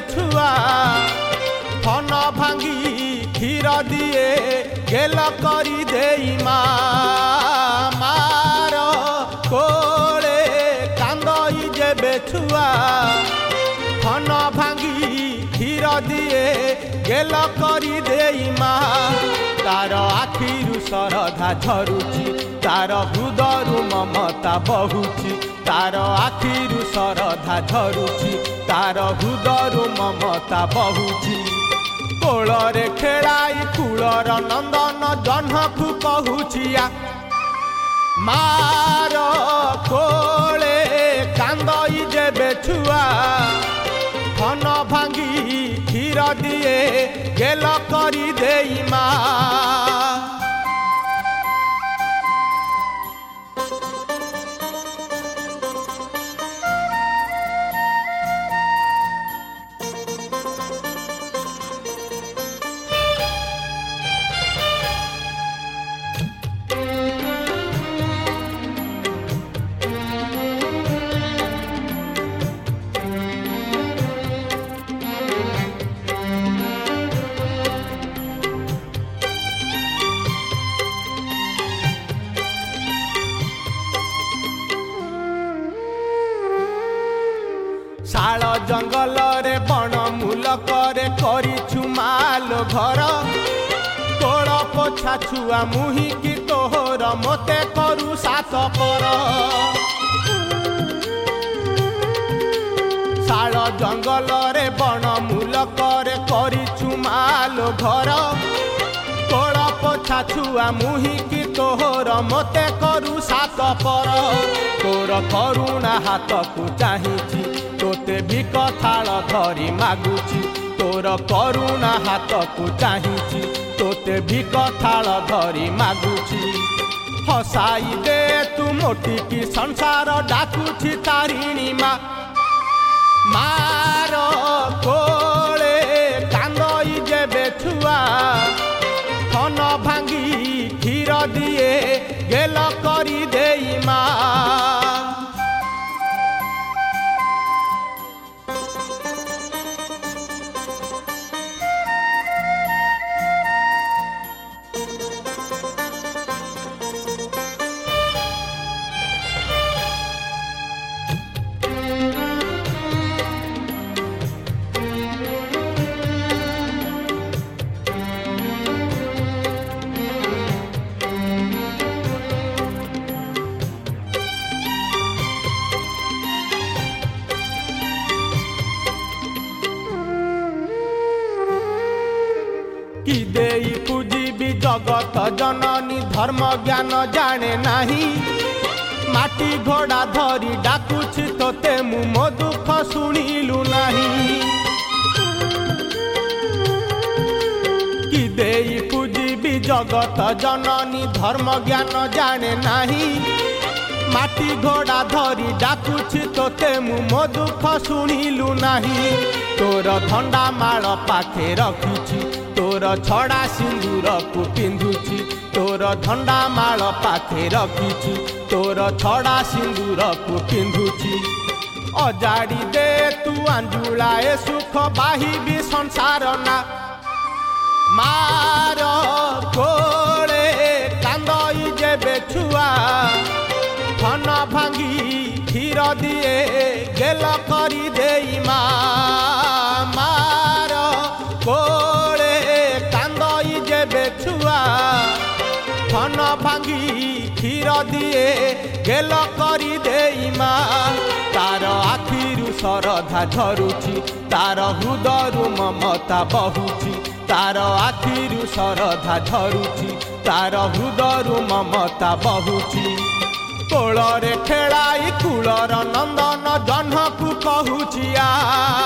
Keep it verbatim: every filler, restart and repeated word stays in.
ଛୁଆ ଫନ ଭାଙ୍ଗି କ୍ଷୀର ଦିଏ ଗେଲ କରି ଦେଇ ମା ମାର କୋଳେ କାନ୍ଦଇ ଯେବେ ଛୁଆ ଫନ ଭାଙ୍ଗି କ୍ଷୀର ଦିଏ ଗେଲ କରି ଦେଇ ମା तार आखिरु सरधा झरुची तार हृदयरु ममता बहुची तार आखिरु सरधा झरुची तार हृदयरु ममता बहुची कोଳରେ खेलाई कूलर नंदन जह्नकु कहूचिया मार कोळे कांदई जेबे छुआ फन भांगी क्षीर दिए गेल करी देई मा शाल जंगल रे बण मूलक रे करिछु माल घर तोड़ पोछा छुआ मुही की तोहर मते करू सात पर शाल जंगल रे बण मूलक रे करिछु माल घर तोड़ पोछा छुआ मुही की तोहर मते करू सात पर तोर करुणा हाथ को चाहिछि तोते भी कथाल धरी मागुची तोर करुणा हाथ को चाहिछि तोते भी कथाल धरी मागुची हसाई दे तू मोटी की संसार डाकुची तारिणी मा मार कोळे कांदई जेबे छुआ फन भांगी क्षीर दिए गेल करी देई मा कि देई पूजिबी जगत जननी धर्म ज्ञान जाने नाही माटी घोड़ा धरी डाकुछि तोते मु मो दुख शुणिलु नाही कि देई पूजिबी जगत जननी धर्म ज्ञान जाने नाही माटी घोड़ा धरी डाकुछि तोते मु मो दुख शुणिलु नाही तोर धंडा माल पाखे रखिछि तोर छड़ा सिंदूर को पिंधुची तोर धंडा माल पाखे रखिछि तोर छड़ा सिंदूर को पिंधुची अजाड़ी दे तू अंजुलाए सुख बाही भी संसार ना मार कोळे कांदई जेबे छुआ फन भांगी क्षीर दिए गेल करी देई मा मार कोळे कांदई जेबे छुआ फन भांगी क्षीर दिए गेल करी देई मा तार आखिरु सरधा झरुची तार हृदयरु ममता बहुची तार आखिरु सरधा झरुची तार हृदयरु ममता बहुची कोଳରେ खेलाई कूलर नंदन जह्नकु कहूचिया।